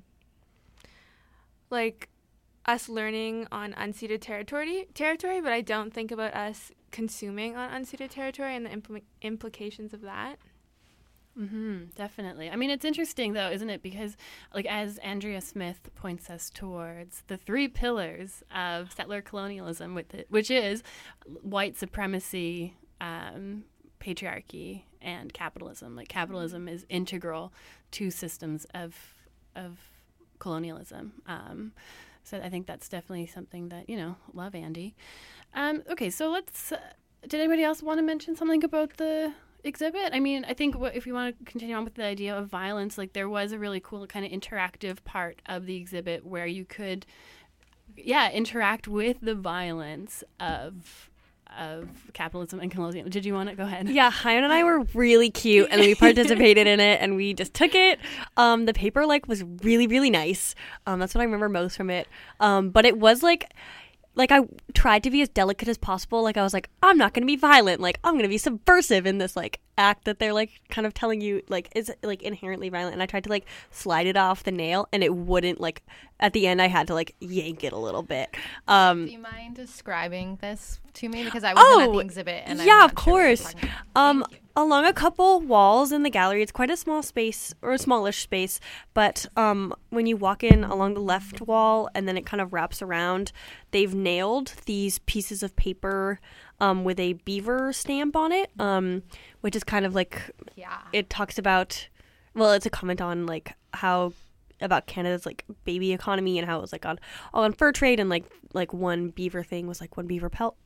like us learning on unceded territory, territory, but I don't think about us consuming on unceded territory and the impl- implications of that. Mm-hmm, definitely. I mean, it's interesting, though, isn't it? Because, like, as Andrea Smith points us towards, the three pillars of settler colonialism, with it, which is white supremacy, um, patriarchy, and capitalism. Like, capitalism is integral to systems of of colonialism. Um, so I think that's definitely something that, you know, love Andy. Um, okay, so let's, uh, did anybody else want to mention something about the exhibit? I mean, I think what, if you want to continue on with the idea of violence, like there was a really cool kind of interactive part of the exhibit where you could, yeah, interact with the violence of of capitalism and colonialism. Did you want to go ahead? Yeah, Hyun and I were really cute, and we participated in it, and we just took it. Um, the paper like was really, really nice. Um, that's what I remember most from it. Um, but it was like, like I tried to be as delicate as possible. Like I was like, I'm not going to be violent. Like I'm going to be subversive in this like act that they're like kind of telling you like is like inherently violent. And I tried to like slide it off the nail, and it wouldn't. Like at the end, I had to like yank it a little bit. Um, Do you mind describing this to me, because I wasn't oh, at the exhibit? And I'm yeah, not of sure course. Um, along a couple walls in the gallery, it's quite a small space or a smallish space. But um, when you walk in along the left wall and then it kind of wraps around, they've nailed these pieces of paper um, with a beaver stamp on it, um, which is kind of like yeah. It talks about. Well, it's a comment on like how. About Canada's like baby economy and how it was like on all on fur trade, and like like one beaver thing was like one beaver pelt.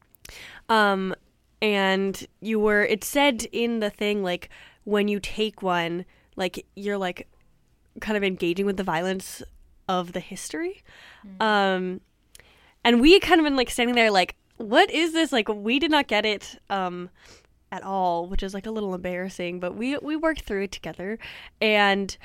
Um, and you were it said in the thing like when you take one, like you're like kind of engaging with the violence of the history. Mm. Um, and we had kind of been like standing there like, what is this? Like we did not get it. Um. At all, which is like a little embarrassing, but we we worked through it together. And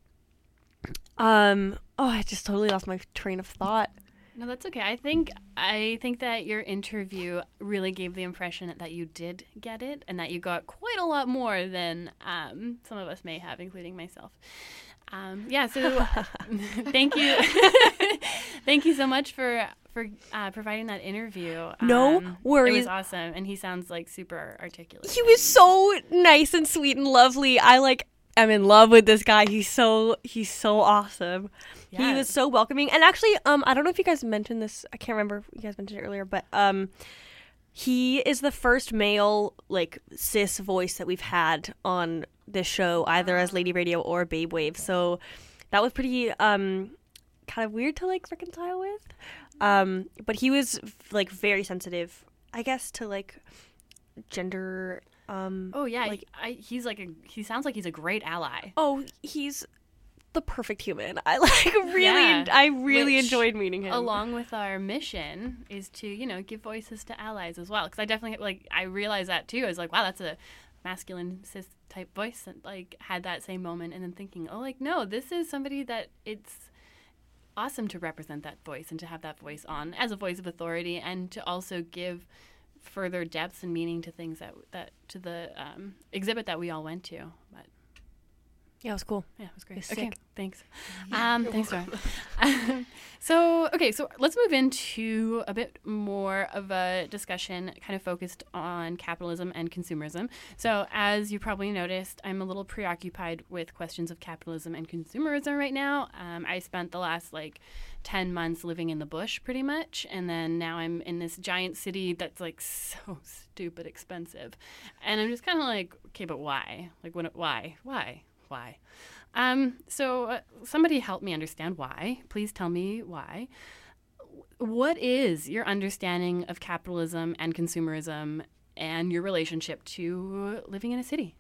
um oh I just totally lost my train of thought. No, that's okay. I think I think that your interview really gave the impression that you did get it, and that you got quite a lot more than um some of us may have, including myself. Um yeah, so thank you thank you so much for for uh, providing that interview. No um, worries. It was awesome, and he sounds like super articulate. He was so nice and sweet and lovely. I like am in love with this guy. He's so he's so awesome. Yeah. He was so welcoming. And actually, um, I don't know if you guys mentioned this. I can't remember if you guys mentioned it earlier, but um, he is the first male like cis voice that we've had on this show, either as Lady Radio or Babe Wave. So that was pretty um kind of weird to like reconcile with. Um, but he was like very sensitive, I guess, to like gender. Um, oh yeah, like I, he's like a, he sounds like he's a great ally. Oh, he's the perfect human. I like really, yeah. I really Which, enjoyed meeting him. Along with our mission is to you know give voices to allies as well, because I definitely like I realized that too. I was like, wow, that's a masculine cis type voice, and like had that same moment, and then thinking, oh, like no, this is somebody that it's awesome to represent that voice and to have that voice on as a voice of authority, and to also give further depth and meaning to things that that to the um, exhibit that we all went to. But yeah, it was cool. Yeah, it was great. It was okay, sick. thanks. Um, thanks, Dora. So, okay, so let's move into a bit more of a discussion kind of focused on capitalism and consumerism. So, as you probably noticed, I'm a little preoccupied with questions of capitalism and consumerism right now. Um, I spent the last like ten months living in the bush pretty much, and then now I'm in this giant city that's like so stupid expensive. And I'm just kind of like, okay, but why? Like, what, why? Why? Why? Um, so uh, somebody help me understand why. Please tell me why. What is your understanding of capitalism and consumerism and your relationship to living in a city?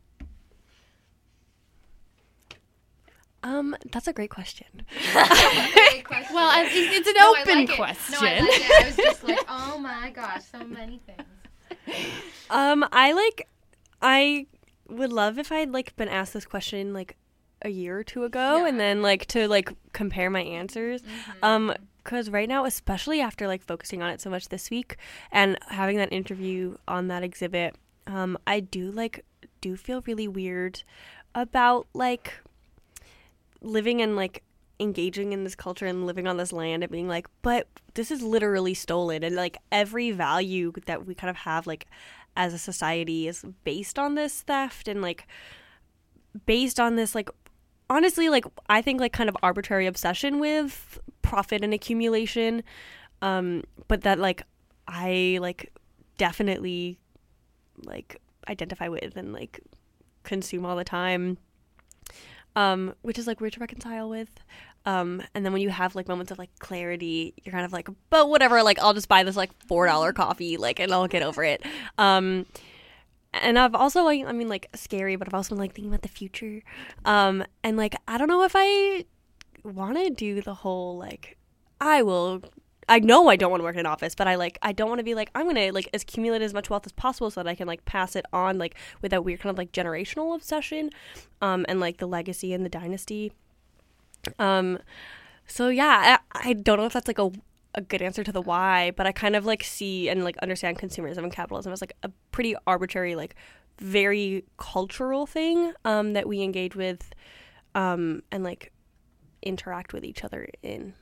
Um, that's a great question. Great question. Well, I, it's an no, open I like question. It. No, I like it. I was just like, oh my gosh, so many things. Um, I like, I would love if I'd like been asked this question like a year or two ago, yeah. and then like to like compare my answers. Mm-hmm. Um, because right now, especially after like focusing on it so much this week and having that interview on that exhibit, um, I do like do feel really weird about like living and like engaging in this culture and living on this land and being like, but this is literally stolen, and like every value that we kind of have like as a society is based on this theft and like based on this like honestly like I think like kind of arbitrary obsession with profit and accumulation, um but that like I like definitely like identify with and like consume all the time, um which is like weird to reconcile with. Um, and then when you have like moments of like clarity, you're kind of like, but whatever, like I'll just buy this like four dollar coffee, like, and I'll get over it. Um, and I've also like, I mean like scary, but I've also been like thinking about the future. Um, and like, I don't know if I want to do the whole, like, I will, I know I don't want to work in an office, but I like, I don't want to be like, I'm going to like accumulate as much wealth as possible so that I can like pass it on, like with that weird kind of like generational obsession, um, and like the legacy and the dynasty. Um, so yeah, I, I don't know if that's like a, a good answer to the why, but I kind of like see and like understand consumerism and capitalism as like a pretty arbitrary, like very cultural thing, um, that we engage with, um, and like interact with each other in.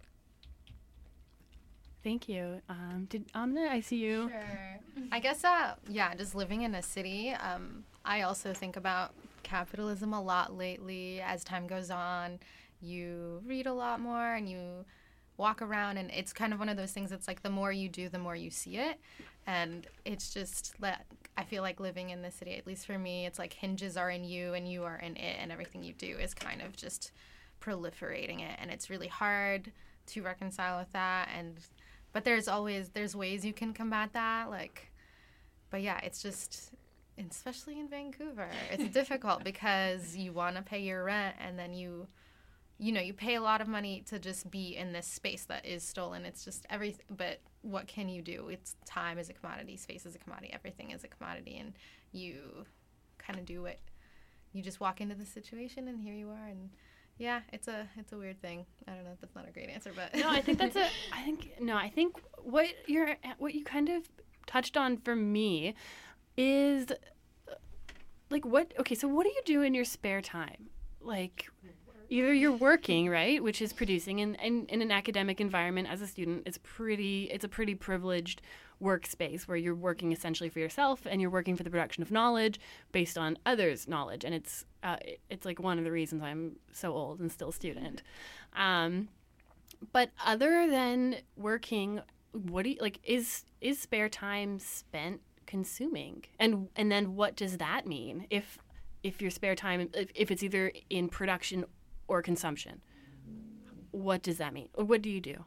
Thank you. Um, did Amna, I see you. Sure. I guess, uh, yeah, just living in a city, um, I also think about capitalism a lot lately. As time goes on, you read a lot more and you walk around, and it's kind of one of those things that's like the more you do, the more you see it. And it's just, I feel like living in the city, at least for me, it's like hinges are in you and you are in it, and everything you do is kind of just proliferating it. And it's really hard to reconcile with that. And but there's always, there's ways you can combat that. Like, but yeah, it's just, especially in Vancouver, it's difficult because you want to pay your rent, and then you, you know, you pay a lot of money to just be in this space that is stolen. It's just everything. But what can you do? It's time is a commodity, space is a commodity, everything is a commodity, and you kind of do what, you just walk into the situation, and here you are. And yeah, it's a it's a weird thing. I don't know if that's not a great answer, but no, I think that's a. I think no, I think what you're what you kind of touched on for me is like what. Okay, so what do you do in your spare time? Like, either you're working, right, which is producing, and in, in an academic environment as a student, it's pretty. It's a pretty privileged workspace where you're working essentially for yourself, and you're working for the production of knowledge based on others' knowledge, and it's uh, it's like one of the reasons I'm so old and still a student. Um, but other than working, what do you like? Is is spare time spent consuming, and and then what does that mean if if your spare time if, if it's either in production or consumption? What does that mean? What do you do?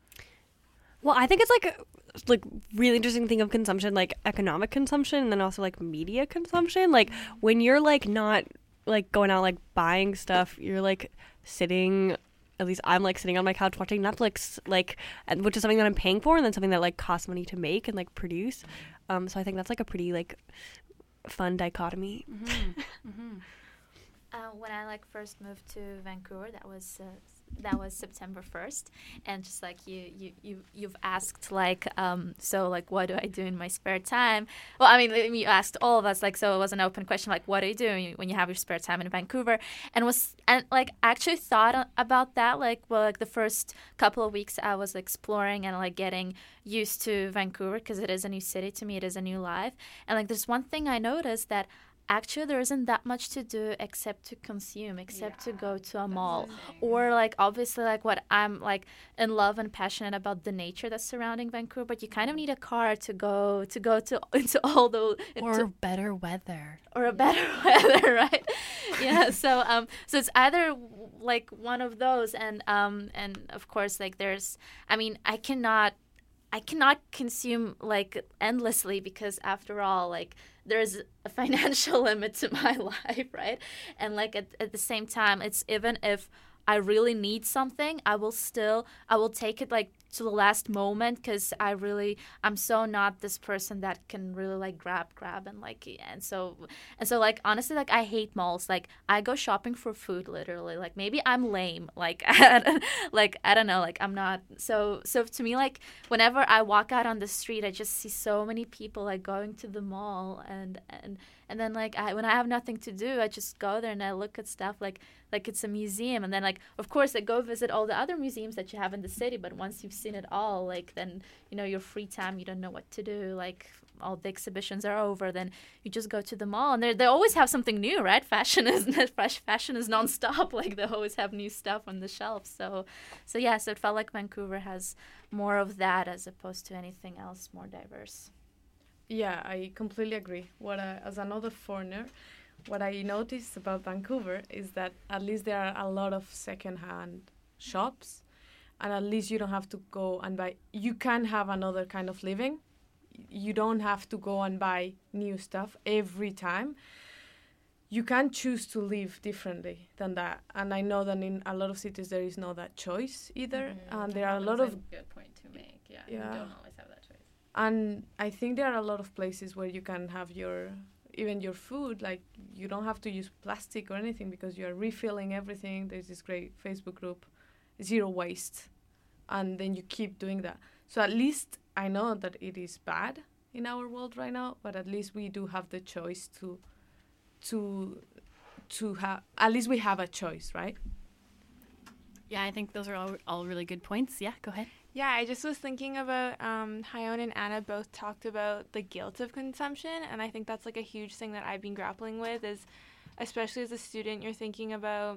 Well, I think it's like a like really interesting thing of consumption, like economic consumption, and then also like media consumption. Like when you're like not like going out like buying stuff, you're like sitting. At least I'm like sitting on my couch watching Netflix, like, and which is something that I'm paying for, and then something that like costs money to make and like produce. Um, so I think that's like a pretty like fun dichotomy. Mm-hmm. mm-hmm. Uh, when I like first moved to Vancouver, that was uh, that was September first, and just like you you you you've asked like um so like what do I do in my spare time? Well, I mean, you asked all of us, like, so it was an open question, like, what do you do when you have your spare time in Vancouver? And was and like actually thought about that, like, well, like the first couple of weeks I was exploring and like getting used to Vancouver, because it is a new city to me, it is a new life. And like there's one thing I noticed, that actually there isn't that much to do except to consume, except yeah, to go to a mall, or like obviously like what I'm like in love and passionate about, the nature that's surrounding Vancouver, but you kind of need a car to go to go to into all the or into, better weather or a better weather, right? Yeah, so um so it's either like one of those, and um and of course like there's I mean I cannot I cannot consume like endlessly, because after all, like there's a financial limit to my life, right? And like at, at the same time, it's even if I really need something, I will still, I will take it like to the last moment, because I really, I'm so not this person that can really like grab, grab and like, and so, and so like, honestly, like I hate malls. Like I go shopping for food, literally. Like maybe I'm lame. Like, like, I don't know, like I'm not, so, so to me, like whenever I walk out on the street, I just see so many people like going to the mall, and, and, and then like I, when I have nothing to do, I just go there and I look at stuff like, like it's a museum. And then like, of course I go visit all the other museums that you have in the city, but once you've seen it all, like then, you know, your free time, you don't know what to do, like all the exhibitions are over, then you just go to the mall, and they they always have something new, right? Fashion is fresh fashion is nonstop. Like they always have new stuff on the shelf. So so yeah, so it felt like Vancouver has more of that as opposed to anything else more diverse. Yeah, I completely agree. What I, as another foreigner, what I noticed about Vancouver is that at least there are a lot of secondhand shops, and at least you don't have to go and buy. You can have another kind of living. You don't have to go and buy new stuff every time. You can choose to live differently than that. And I know that in a lot of cities there is not that choice either. Mm-hmm. And there are a lot of... That's a good point to make. Yeah, yeah, you don't always have that choice. And I think there are a lot of places where you can have your... even your food, like you don't have to use plastic or anything, because you're refilling everything. There's this great Facebook group, Zero Waste, and then you keep doing that. So at least I know that it is bad in our world right now, but at least we do have the choice to to to have, at least we have a choice, right? Yeah, I think those are all, all really good points. Yeah, go ahead. Yeah, I just was thinking about, um, Hyon and Anna both talked about the guilt of consumption, and I think that's like a huge thing that I've been grappling with, is especially as a student, you're thinking about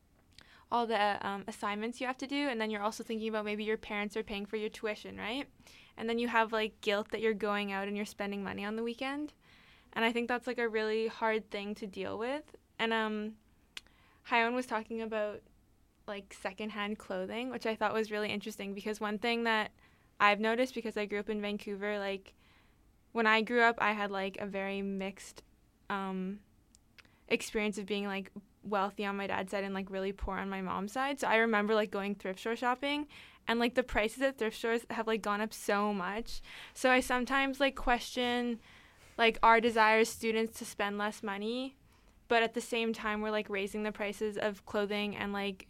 all the um, assignments you have to do, and then you're also thinking about maybe your parents are paying for your tuition, right? And then you have like guilt that you're going out and you're spending money on the weekend, and I think that's like a really hard thing to deal with. And um, Hyon was talking about like secondhand clothing, which I thought was really interesting, because one thing that I've noticed, because I grew up in Vancouver, like when I grew up, I had like a very mixed um, experience of being like wealthy on my dad's side and like really poor on my mom's side. So I remember like going thrift store shopping, and like the prices at thrift stores have like gone up so much. So I sometimes like question like our desire as students to spend less money, but at the same time we're like raising the prices of clothing and like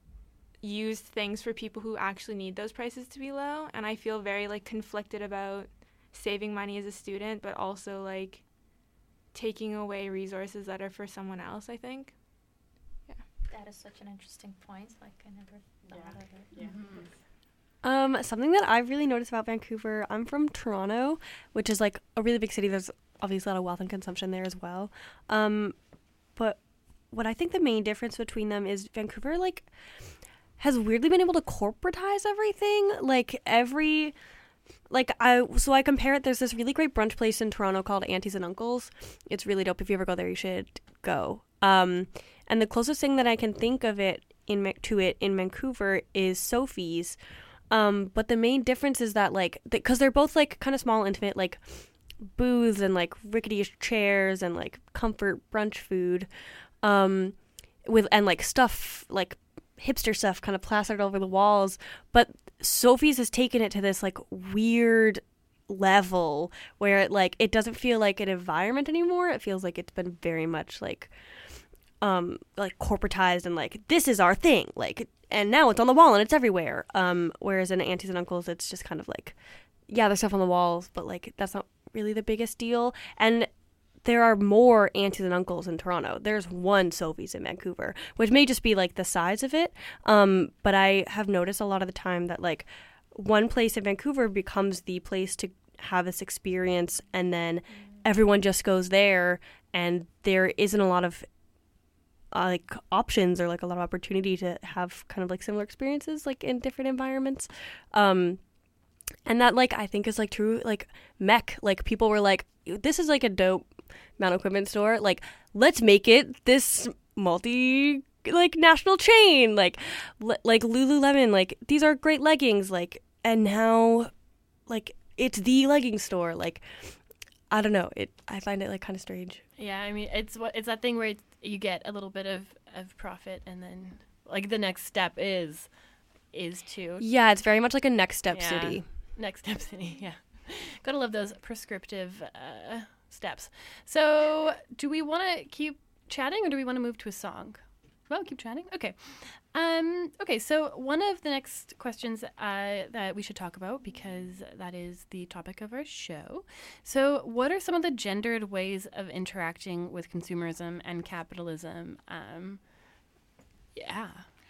used things for people who actually need those prices to be low. And I feel very like conflicted about saving money as a student, but also like taking away resources that are for someone else, I think. Yeah. That is such an interesting point. Like I never thought yeah. of it. Yeah. Mm-hmm. Um, something that I've really noticed about Vancouver, I'm from Toronto, which is like a really big city. There's obviously a lot of wealth and consumption there as well. Um, but what I think the main difference between them is Vancouver, like, has weirdly been able to corporatize everything. Like every, like I, so I compare it. There's this really great brunch place in Toronto called Aunties and Uncles. It's really dope. If you ever go there, you should go. Um, and the closest thing that I can think of it in to it in Vancouver is Sophie's. Um, but the main difference is that like, because they're both like kind of small, intimate, like booths and like rickety chairs and like comfort brunch food, um, with and like stuff like hipster stuff kind of plastered over the walls. But Sophie's has taken it to this like weird level where it like it doesn't feel like an environment anymore. It feels like it's been very much like um, like corporatized and like this is our thing, like, and now it's on the wall and it's everywhere. Um, whereas in Aunties and Uncles, it's just kind of like, yeah, there's stuff on the walls, but like that's not really the biggest deal. And there are more aunties and uncles in Toronto. There's one Sophie's in Vancouver, which may just be like the size of it. Um, but I have noticed a lot of the time that like one place in Vancouver becomes the place to have this experience, and then everyone just goes there, and there isn't a lot of uh, like options or like a lot of opportunity to have kind of like similar experiences like in different environments. Um, and that like I think is like true like M E C. Like people were like, this is like a dope Mountain Equipment store, like let's make it this multi like national chain, like l- like Lululemon, like these are great leggings, like, and now like it's the legging store. Like I don't know, it I find it like kind of strange. Yeah, I mean it's what it's that thing where it's, you get a little bit of of profit, and then like the next step is is to yeah it's very much like a next step yeah, city next step city yeah gotta love those prescriptive uh steps. So do we want to keep chatting, or do we want to move to a song? Well, keep chatting. Okay. Um, okay, so one of the next questions uh, that we should talk about, because that is the topic of our show. So what are some of the gendered ways of interacting with consumerism and capitalism? Um, yeah.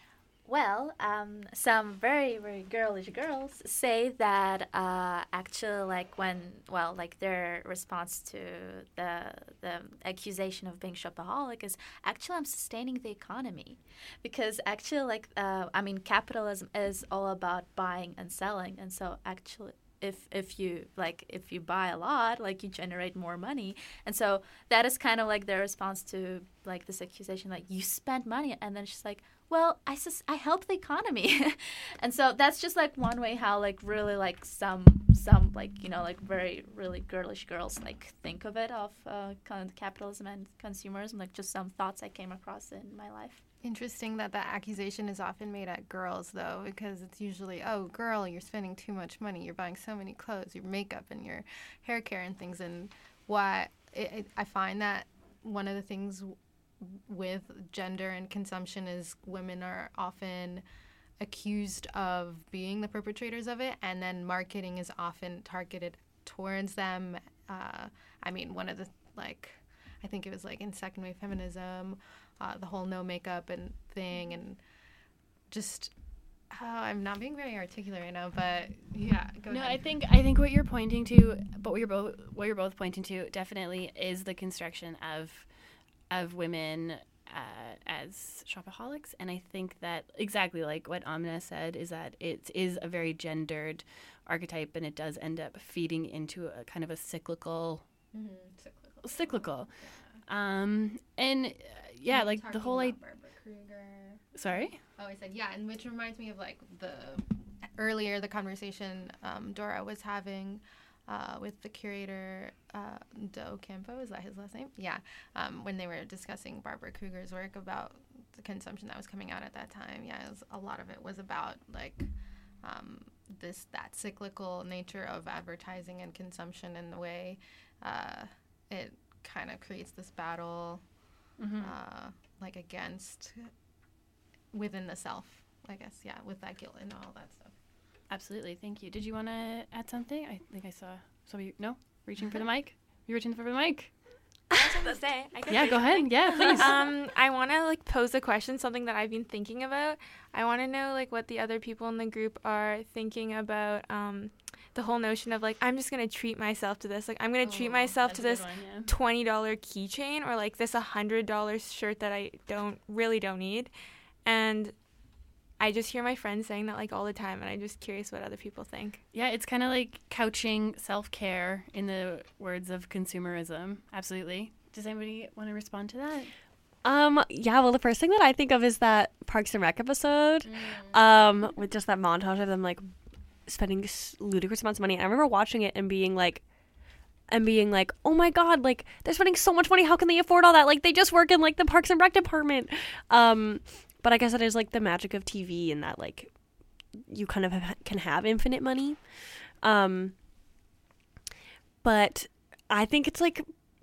Well, um, some very, very girlish girls say that uh, actually, like when, well, like their response to the the accusation of being shopaholic is actually I'm sustaining the economy, because actually, like, uh, I mean, capitalism is all about buying and selling, and so actually, if if you like if you buy a lot, like you generate more money, and so that is kind of like their response to like this accusation, like you spend money, and then she's like, well, I sus- I help the economy. And so that's just like one way how like really like some some like, you know, like very really girlish girls like think of it, of uh, kind of capitalism and consumerism, like just some thoughts I came across in my life. Interesting that that accusation is often made at girls, though, because it's usually, oh, girl, you're spending too much money. You're buying so many clothes, your makeup and your hair care and things. And why it, it, I find that one of the things with gender and consumption is women are often accused of being the perpetrators of it, and then marketing is often targeted towards them. Uh, I mean, one of the, like, I think it was like in second wave feminism, uh, the whole no makeup and thing, and just, oh, I'm not being very articulate right now, but yeah, go no, ahead. I think I think what you're pointing to, but what you're both what you're both pointing to, definitely is the construction of of women uh, as shopaholics. And I think that exactly like what Amna said is that it is a very gendered archetype, and it does end up feeding into a kind of a cyclical mm-hmm. cyclical, cyclical. Yeah. Um, and uh, yeah, like the whole like Barbara Kruger. Sorry? Oh, I said yeah, and which reminds me of like the earlier the conversation um, Dora was having Uh, with the curator, uh, Do Campo, is that his last name? Yeah, um, when they were discussing Barbara Kruger's work about the consumption that was coming out at that time. Yeah, it was, a lot of it was about like um, this that cyclical nature of advertising and consumption, and the way uh, it kind of creates this battle, mm-hmm. uh, like against within the self, I guess. Yeah, with that guilt and all that stuff. Absolutely. Thank you. Did you want to add something? I think I saw somebody, no? Reaching for the mic? You reaching for the mic? I was going to say. I yeah, go ahead. Yeah, please. um, I want to, like, pose a question, something that I've been thinking about. I want to know, like, what the other people in the group are thinking about um, the whole notion of, like, I'm just going to treat myself to this. Like, I'm going to oh, treat myself to this one, yeah. twenty dollars keychain, or, like, this one hundred dollars shirt that I don't really don't need. And I just hear my friends saying that like all the time, and I'm just curious what other people think. Yeah, it's kind of like couching self-care in the words of consumerism. Absolutely. Does anybody want to respond to that? Um, yeah, well, the first thing that I think of is that Parks and Rec episode, mm. um, with just that montage of them like spending ludicrous amounts of money. And I remember watching it and being like, and being like, oh my God, like they're spending so much money. How can they afford all that? Like they just work in like the Parks and Rec department. Um, But I guess that is, like, the magic of T V, in that, like, you kind of have, can have infinite money. Um, but I think it's, like,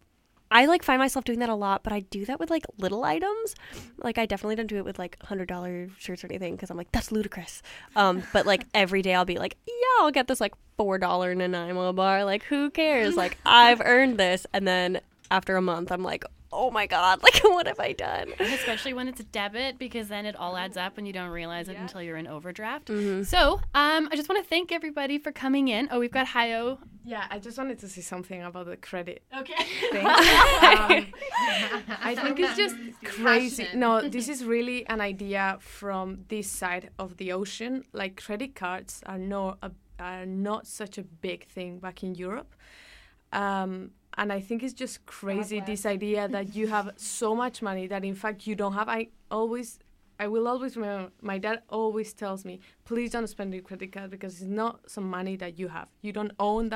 I like find myself doing that a lot, but I do that with like little items. Like I definitely don't do it with like one hundred dollars shirts or anything because I'm like, that's ludicrous. Um, but like every day I'll be like, yeah, I'll get this like four dollars Nanaimo bar. Like who cares? Like I've earned this. And then after a month, I'm like, oh my God, like what have I done? And especially when it's a debit, because then it all adds up and you don't realize it yeah. until you're in overdraft. Mm-hmm. So um, I just want to thank everybody for coming in. Oh, we've got Hayo. Yeah, I just wanted to say something about the credit okay. thing. um, I think it's just crazy. No, this is really an idea from this side of the ocean. Like credit cards are not a, are not such a big thing back in Europe. Um, And I think it's just crazy, this idea that you have so much money that, in fact, you don't have. I always, I will always remember, my dad always tells me, please don't spend your credit card because it's not some money that you have. You don't own that.